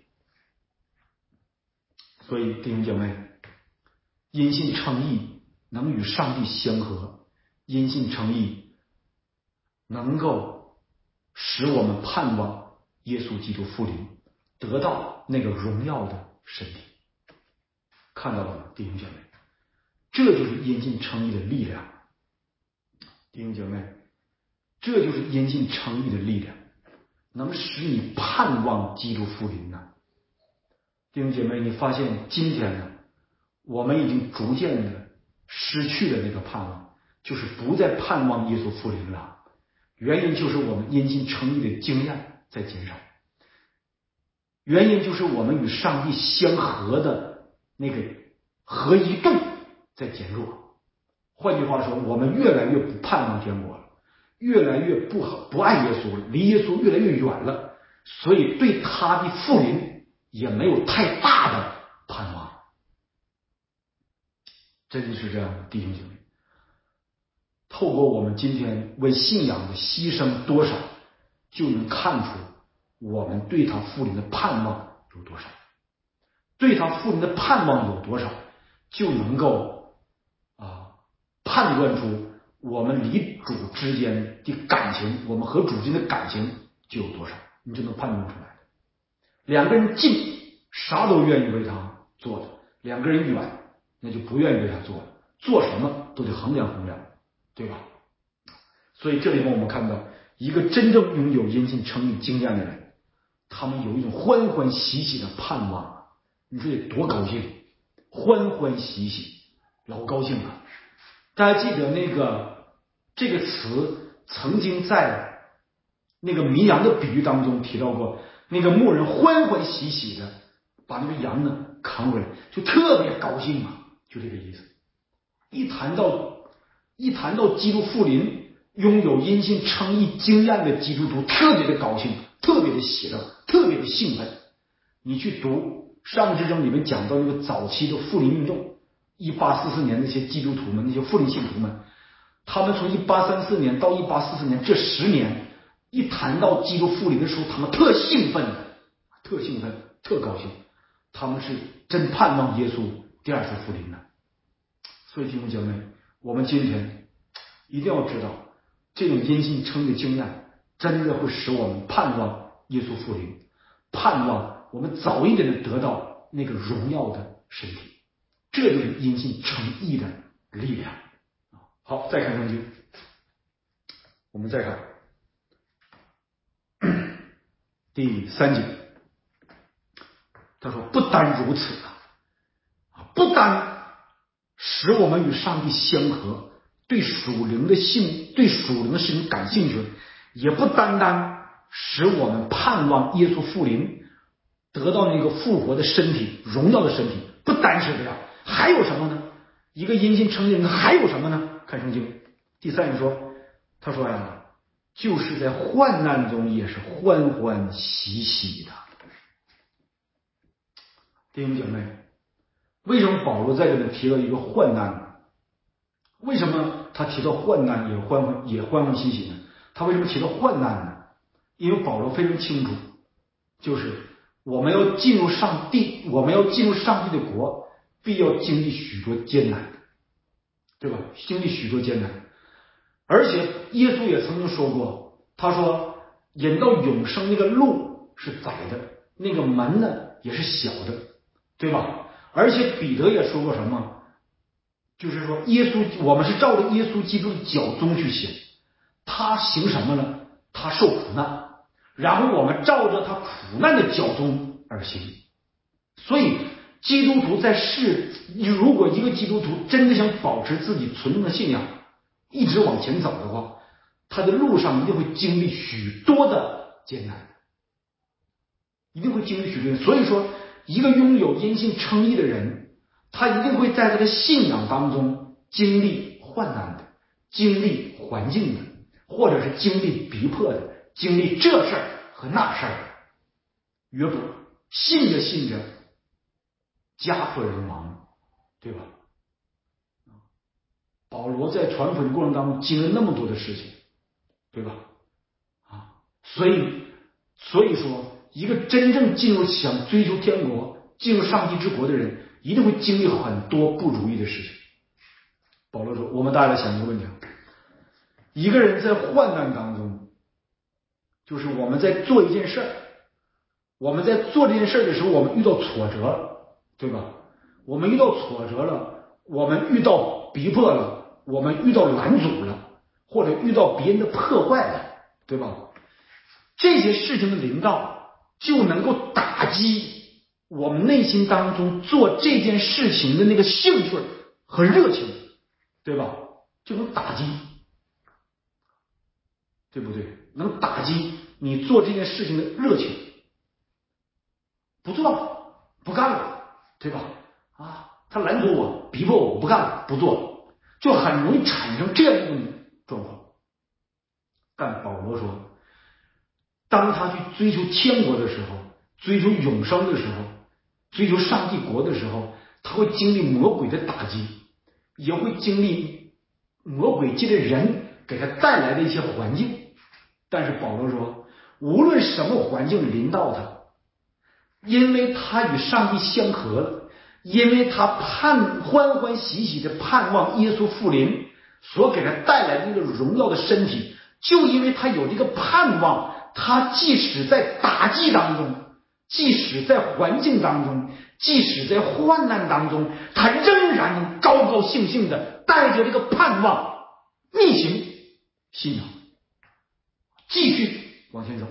所以弟兄姐妹，因信称义能与上帝相合，因信称义能够使我们盼望耶稣基督复临，得到那个荣耀的身体。看到了吗，弟兄姐妹？这就是因信称义的力量。弟兄姐妹，这就是因信称义的力量，能使你盼望基督复临弟兄姐妹，你发现今天我们已经逐渐的失去了那个盼望，就是不再盼望耶稣复临了。 原因就是我们因信称义的经验在减少，原因就是我们与上帝相合的那个合一度在减弱。换句话说，我们越来越不盼望天国了，越来越不爱耶稣了，离耶稣越来越远了，所以对他的复临也没有太大的盼望。真是这样的，弟兄姐妹，透过我们今天为信仰的牺牲多少，就能看出我们对他复临的盼望有多少。对他复临的盼望有多少，就能够判断出我们离主之间的感情，我们和主之间的感情就有多少，你就能判断出来。两个人近，啥都愿意为他做的；两个人远，那就不愿意为他做了。做什么都得衡量衡量，对吧？所以这里面我们看到，一个真正拥有因信称义经验的人，他们有一种欢欢喜喜的盼望，你说得多高兴，欢欢喜喜，老高兴了。大家记得这个词曾经在那个迷羊的比喻当中提到过，那个牧人欢欢喜喜的把那个羊呢扛回来，就特别高兴嘛，就这个意思。一谈到基督复临，拥有因信称义经验的基督徒特别的高兴，特别的喜乐，特别的兴奋。你去读上至证里面讲到那个早期的复临运动，1844年那些基督徒们，那些复临信徒们，他们从1834年到1844年这10年，一谈到基督复临的时候，他们特兴奋，特高兴，他们是真盼望耶稣第二次复临的。所以弟兄姐妹，我们今天一定要知道，这种因信称义的经验真的会使我们盼望耶稣复临，盼望我们早一点的得到那个荣耀的身体，这就是因信称义的力量。好，再看圣经，我们再看第3节，他说不单如此不单使我们与上帝相合，对属灵的事情感兴趣，也不单单使我们盼望耶稣复临，得到那个复活的身体，荣耀的身体。不单是这样，还有什么呢？一个因信称义的人还有什么呢？看圣经第3节说，他说呀，就是在患难中也是欢欢喜喜的。弟兄姐妹，为什么保罗在这里提到一个患难呢？为什么他提到患难也欢欢喜喜呢？他为什么提到患难呢？因为保罗非常清楚，就是我们要进入上帝的国，必要经历许多艰难，对吧？经历许多艰难。而且耶稣也曾经说过，他说引到永生那个路是窄的，那个门呢也是小的，对吧？而且彼得也说过什么，就是说我们是照着耶稣基督的脚踪去行，他行什么呢？他受苦难，然后我们照着他苦难的脚踪而行。所以基督徒如果一个基督徒真的想保持自己纯正的信仰，一直往前走的话，他的路上一定会经历许多的艰难，所以说一个拥有因信称义的人，他一定会在他的信仰当中经历患难的，经历环境的，或者是经历逼迫的，经历这事儿和那事儿。约伯信着家破人亡，对吧？保罗在传福音过程当中经历那么多的事情，对吧？所以说一个真正想追求天国，进入上帝之国的人，一定会经历很多不如意的事情。保罗说，我们大家来想一个问题，一个人在患难当中，就是我们在做一件事儿，我们在做这件事的时候，我们遇到挫折了，对吧？我们遇到挫折了，我们遇到逼迫了，我们遇到拦阻了，或者遇到别人的破坏了，对吧？这些事情的临到，就能够打击我们内心当中做这件事情的那个兴趣和热情，对吧？就能打击。 对不对？能打击你做这件事情的热情，不做了，不干了，对吧？他拦阻我，逼迫我，我不干了，不做了，就很容易产生这样一种状况。但保罗说，当他去追求天国的时候，追求永生的时候，追求上帝国的时候，他会经历魔鬼的打击，也会经历魔鬼借着人给他带来的一些环境。但是保罗说，无论什么环境临到他，因为他与上帝相合了，因为他欢欢喜喜的盼望耶稣复临所给他带来的那个荣耀的身体，就因为他有这个盼望，他即使在打击当中，即使在环境当中，即使在患难当中，他仍然能高高兴兴的带着这个盼望逆行信仰，继续往前走。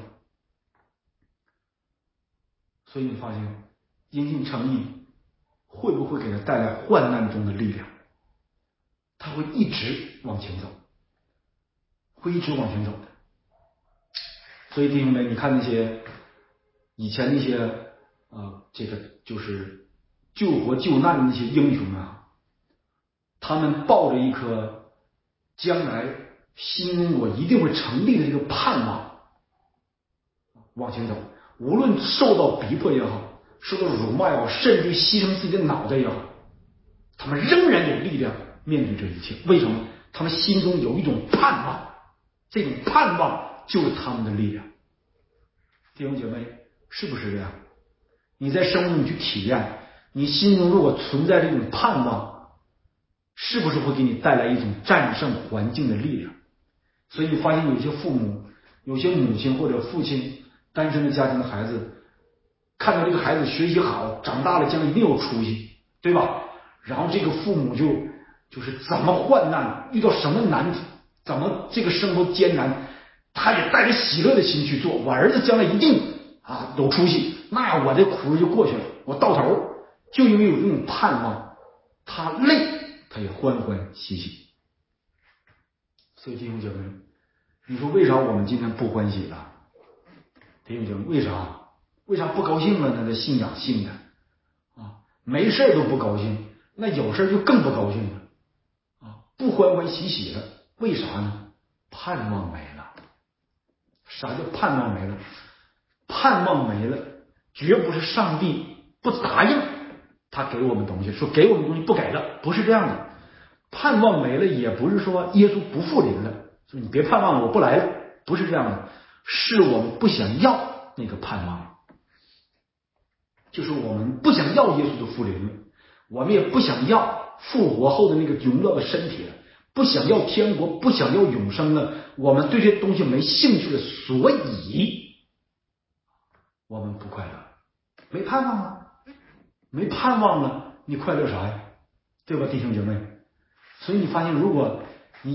所以你发现因信称义会不会给他带来患难中的力量？他会一直往前走，会一直往前走的。所以弟兄们，你看那些以前那些这个就是救活救难的那些英雄啊，他们抱着一颗将来新中国一定会成立的这个盼望往前走，无论受到逼迫也好，受到辱骂也好，甚至牺牲自己的脑袋也好，他们仍然有力量面对这一切。为什么？他们心中有一种盼望，这种盼望就是他们的力量。弟兄姐妹，是不是这样？你在生命中去体验，你心中如果存在这种盼望，是不是会给你带来一种战胜环境的力量？所以你发现有些父母，有些母亲或者父亲，单身的家庭的孩子，看到这个孩子学习好，长大了将来一定有出息，对吧？然后这个父母就是怎么患难，遇到什么难题，怎么这个生活艰难，他也带着喜乐的心去做。我儿子将来一定有出息，那我这苦日就过去了，我到头。就因为有这种盼望，他累他也欢欢喜喜。所以弟兄姐妹，你说为啥我们今天不欢喜了？弟兄姐妹，为啥不高兴了呢？这信仰信的没事都不高兴，那有事就更不高兴了不欢欢喜喜了。为啥呢？盼望没了。啥叫盼望没了？盼望没了，绝不是上帝不答应他给我们东西，说给我们东西不给了，不是这样的。盼望没了，也不是说耶稣不复临了，说你别盼望了，我不来了，不是这样的，是我们不想要那个盼望，就是我们不想要耶稣的复临了，我们也不想要复活后的那个荣耀的身体了，不想要天国，不想要永生了，我们对这些东西没兴趣了，所以我们不快乐，没盼望了，没盼望了，你快乐啥呀？对吧，弟兄姐妹？所以你发现，如果你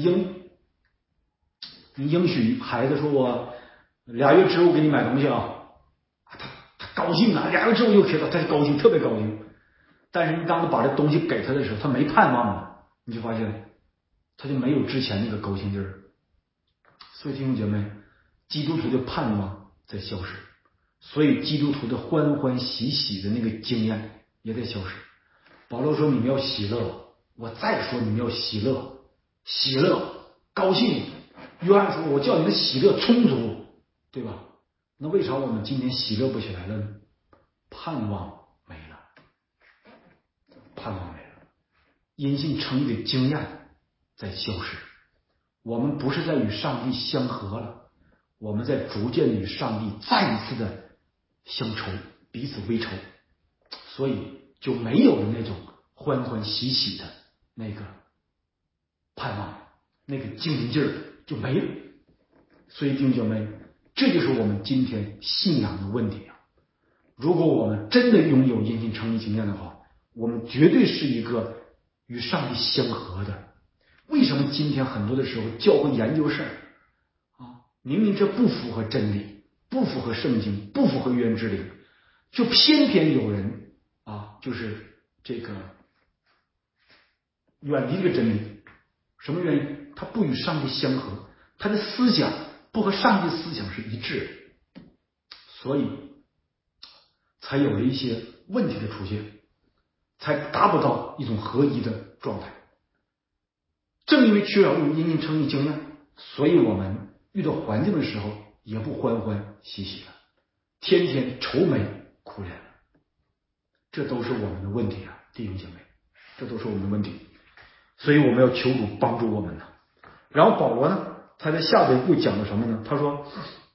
应许孩子说，我2月之后给你买东西他高兴2月之后又给他，他就高兴，特别高兴。但是你当他把这东西给他的时候，他没盼望了，你就发现他就没有之前那个高兴劲儿。所以弟兄姐妹，基督徒的盼望在消失，所以基督徒的欢欢喜喜的那个经验也在消失。保罗说你们要喜乐，我再说你们要喜乐，喜乐高兴。约翰说我叫你们喜乐充足，对吧？那为啥我们今天喜乐不起来了呢？盼望没了，盼望没了，因信称义的经验在消失。我们不是在与上帝相合了，我们在逐渐与上帝再一次的相仇，彼此为仇，所以就没有了那种欢欢喜喜的那个盼望，那个精神劲儿就没了。所以弟兄姐妹，这就是我们今天信仰的问题如果我们真的拥有因信称义经验的话，我们绝对是一个与上帝相合的。为什么今天很多的时候教会研究事明明这不符合真理，不符合圣经，不符合约翰之灵，就偏偏有人就是这个远离这个真理。什么原因？他不与上帝相合，他的思想不和上帝思想是一致的，所以才有了一些问题的出现，才达不到一种合一的状态。正因为缺少因因称义经验，所以我们遇到环境的时候也不欢欢喜喜了，天天愁眉苦脸了。这都是我们的问题啊，弟兄姐妹，这都是我们的问题，所以我们要求主帮助我们呢。然后保罗呢，他在下边又讲了什么呢？他说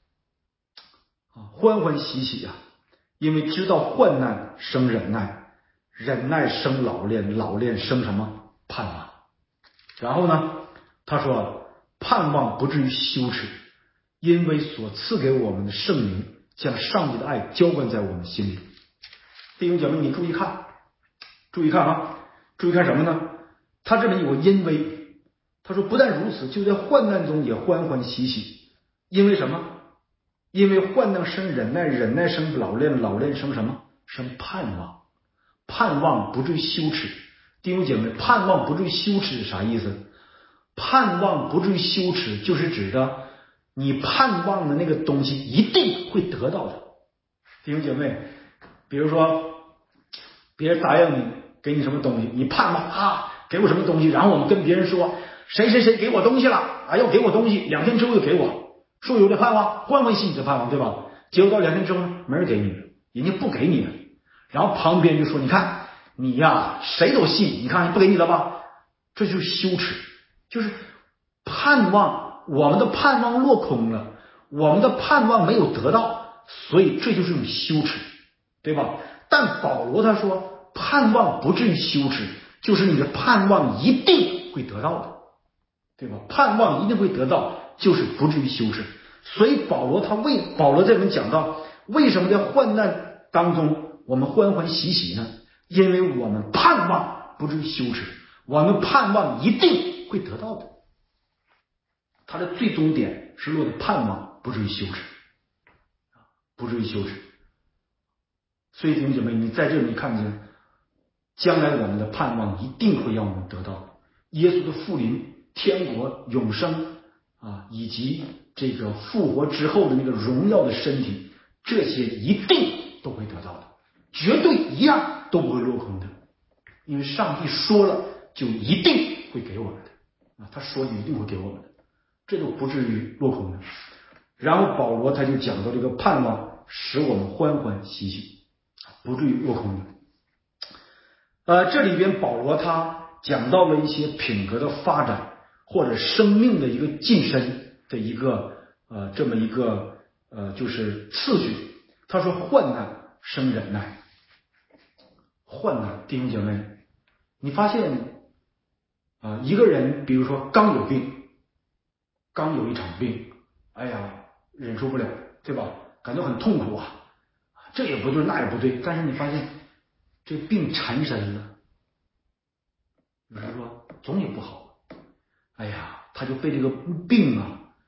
欢欢喜喜啊，因为知道患难生忍耐，忍耐生老练，老练生什么？盼望。然后呢，他说盼望不至于羞耻，因为所赐给我们的圣灵将上帝的爱浇灌在我们心里。弟兄姐妹，你注意看啊，注意看什么呢？他这里有个因为，他说不但如此，就在患难中也欢欢喜喜。因为什么？因为患难生忍耐，忍耐生老练，老练生什么？生盼望。盼望不至于羞耻。弟兄姐妹，盼望不至于羞耻是啥意思？盼望不至于羞耻，就是指的你盼望的那个东西一定会得到的。弟兄姐妹，比如说别人答应你给你什么东西，你盼望啊给我什么东西，然后我们跟别人说谁谁谁给我东西了啊，要给我东西，2天之后又给我，说有点盼望，欢欢喜喜的盼望，对吧？结果到2天之后呢，没人给你了，人家不给你了，然后旁边就说你看你呀谁都信，你看不给你了吧？这就是羞耻，就是盼望，我们的盼望落空了，我们的盼望没有得到，所以这就是一种羞耻，对吧？但保罗他说盼望不至于羞耻，就是你的盼望一定会得到的，对吧？盼望一定会得到，就是不至于羞耻。所以保罗这里面讲到，为什么在患难当中我们欢欢喜喜呢？因为我们盼望不至于羞耻，我们盼望一定会得到的。他的最终点是落在盼望不至于羞耻，不至于羞耻。所以弟兄姐妹，你在这里看见将来我们的盼望一定会让我们得到耶稣的复临、天国、永生啊，以及这个复活之后的那个荣耀的身体，这些一定都会得到的，绝对一样都不会落空的，因为上帝说了就一定会给我们的啊，他说一定会给我们的，这都不至于落空的。然后保罗他就讲到这个盼望使我们欢欢喜喜，不至于落空的。这里边保罗他讲到了一些品格的发展或者生命的一个晋升的一个这么一个就是次序。他说患难生忍耐。患难，弟兄姐妹，你发现一个人比如说刚有病，刚有一场病，哎呀忍受不了，对吧？感觉很痛苦啊，这也不对那也不对，但是你发现这病缠身了，有人说总也不好，哎呀他就被这个病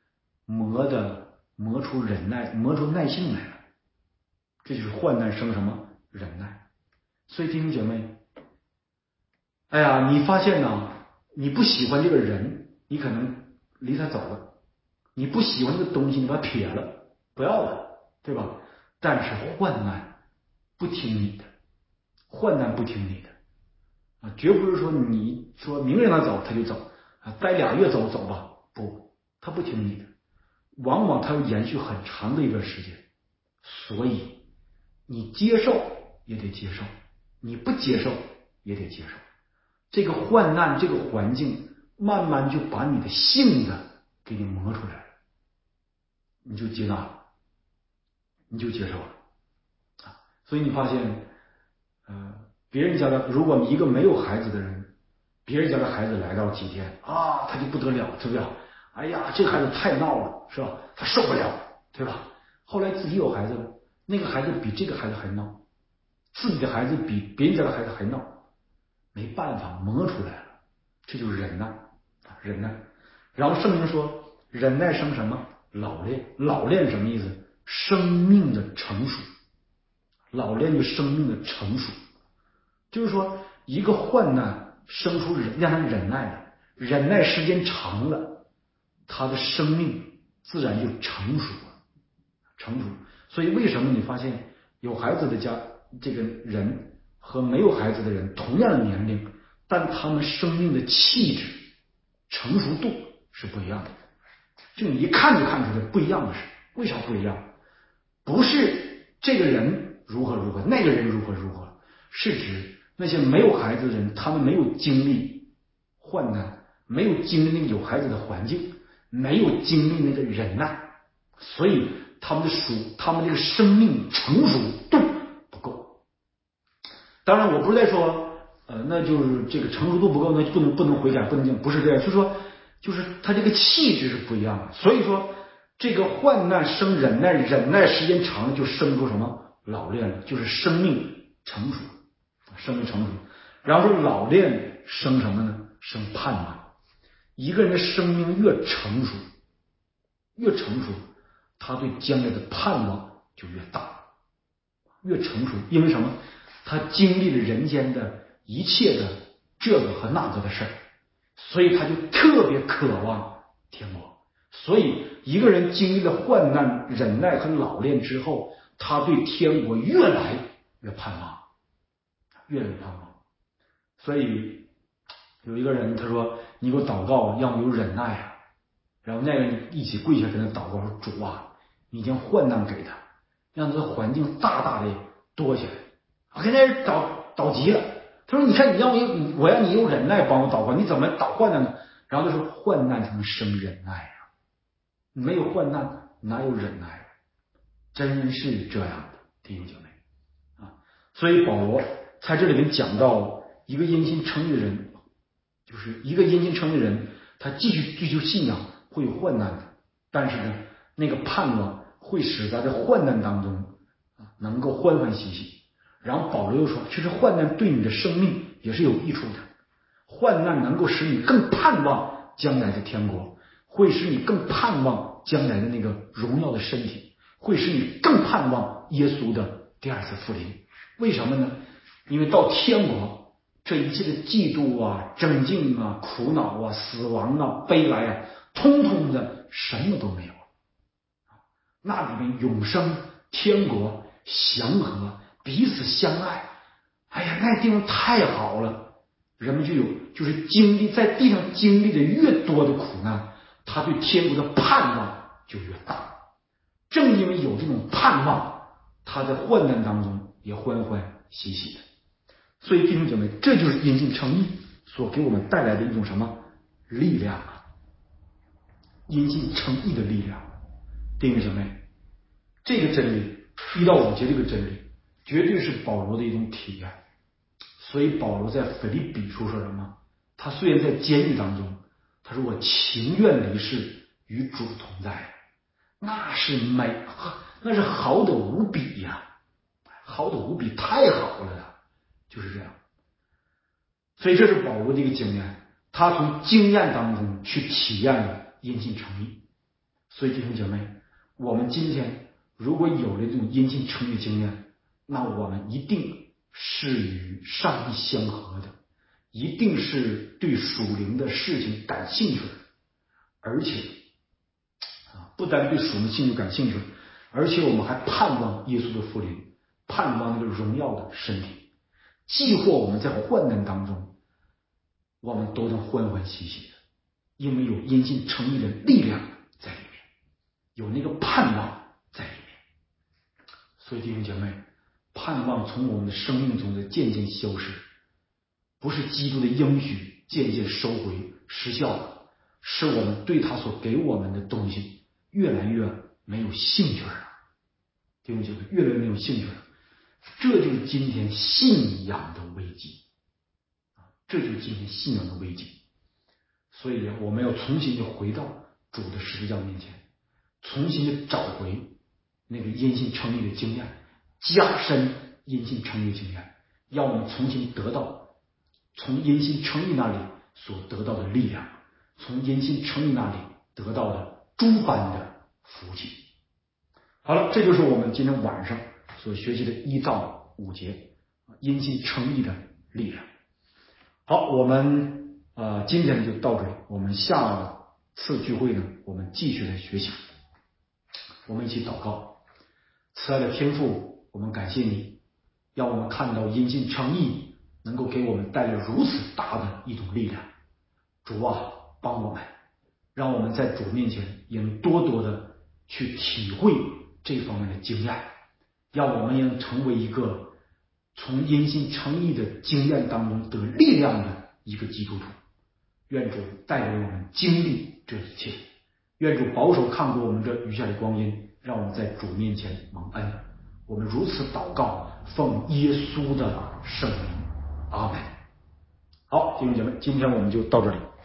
磨出忍耐，磨出耐性来了，这就是患难生什么？忍耐。所以弟兄姐妹，哎呀你发现你不喜欢这个人，你可能离他走了，你不喜欢这个东西，你把它撇了，不要了，对吧？但是患难不听你的，患难不听你的啊，绝不是说你说明让他走他就走啊，待2月走吧，不，他不听你的，往往他要延续很长的一段时间。所以你接受也得接受，你不接受也得接受。这个患难这个环境慢慢就把你的性子给你磨出来了，你就接纳了，你就接受了啊。所以你发现别人家的，如果一个没有孩子的人，别人家的孩子来到几天啊，他就不得了，对不对？哎呀这个孩子太闹了，是吧？他受不了，对吧？后来自己有孩子了，那个孩子比这个孩子还闹，自己的孩子比别人家的孩子还闹，没办法磨出来了，这就是忍耐，忍耐。然后圣经说忍耐生什么？老练。老练什么意思？生命的成熟。老练就生命的成熟，就是说一个患难生出让他忍耐了，忍耐时间长了，他的生命自然就成熟了，成熟。所以为什么你发现有孩子的这个人和没有孩子的人同样的年龄，但他们生命的气质、成熟度是不一样的，就你一看就看出来不一样的是，为啥不一样？不是这个人如何如何，那个人如何如何，是指那些没有孩子的人，他们没有经历患难，没有经历那个有孩子的环境，没有经历那个忍耐，所以他们这个生命成熟度不够。当然，我不是在说，那就是这个成熟度不够，那就不能悔改，不能这样，不是这样。就是说，就是他这个气质是不一样的。所以说，这个患难生忍耐，忍耐时间长了就生出什么老练了，就是生命成熟，生命成熟。然后说老练生什么呢？生盼望。一个人的生命越成熟，他对将来的盼望就越大，越成熟。因为什么？他经历了人间的一切的这个和那个的事儿，所以他就特别渴望天国。所以一个人经历了患难、忍耐和老练之后，他对天国越来越盼望，越来越盼望。所以有一个人他说：“你给我祷告，让我有忍耐啊。”然后那个人一起跪下跟他祷告说：“主啊，你将患难给他，让他的环境大大的多起来。”我跟那人祷急了，他说：“你看，我让你用忍耐帮我祷告，你怎么祷患难呢？”然后他说：“患难才能生忍耐啊，没有患难哪有忍耐？真是这样的，弟兄姐妹啊！所以保罗在这里面讲到一个因信称义的人，就是一个因信称义的人，他继续追求信仰会有患难的，但是呢，那个盼望会使他在患难当中能够欢欢喜喜。然后保罗又说，其实患难对你的生命也是有益处的，患难能够使你更盼望将来的天国，会使你更盼望将来的那个荣耀的身体，会使你更盼望耶稣的第二次复临。为什么呢？因为到天国，这一切的嫉妒啊、争竞啊、苦恼啊、死亡啊、悲哀啊，通通的什么都没有。那里面永生、天国、祥和、彼此相爱，哎呀，那地方太好了。人们就是在地上经历的越多的苦难，他对天国的盼望就越大。正因为有这种盼望，他在患难当中也欢欢喜喜的。所以弟兄姐妹，这就是因信称义所给我们带来的一种什么力量啊？因信称义的力量。弟兄姐妹，这个真理1到5节这个真理绝对是保罗的一种体验。所以保罗在腓立比书说什么？他虽然在监狱当中，他说我情愿离世与主同在，那是好得无比呀，好得无比，太好了呀，就是这样。所以这是保罗的一个经验，他从经验当中去体验了因信称义。所以弟兄姐妹，我们今天如果有了这种因信称义经验，那我们一定是与上帝相合的，一定是对属灵的事情感兴趣的，而且不单对属灵兴趣感兴趣，而且我们还盼望耶稣的复临，盼望那个荣耀的身体，既或我们在患难当中，我们都能欢欢喜喜的，因为有因信称义的力量在里面，有那个盼望在里面。所以弟兄姐妹，盼望从我们的生命中的渐渐消失，不是基督的应许渐渐收回失效了，是我们对他所给我们的东西越来越没有兴趣了。弟兄姐妹，越来越没有兴趣了，这就是今天信仰的危机，这就是今天信仰的危机。所以我们要重新的回到主的十字架面前，重新的找回那个因信称义的经验，加深因信称义的经验，让我们重新得到从因信称义那里所得到的力量，从因信称义那里得到的诸般的福气。好了，这就是我们今天晚上所学习的1到5节因信称义的力量。好，我们今天就到这里，我们下次聚会呢，我们继续来学习。 我们一起祷告。慈爱的天父，我们感谢你，让我们看到因信称义能够给我们带来如此大的一种力量。主啊，帮我们，让我们在主面前也能多多的去体会这方面的经验，让我们也能成为一个从因信称义的经验当中得力量的一个基督徒。愿主带领我们经历这一切，愿主保守看顾我们这余下的光阴，让我们在主面前蒙恩。我们如此祷告，奉耶稣的圣名，阿门。好，弟兄姐妹，今天我们就到这里。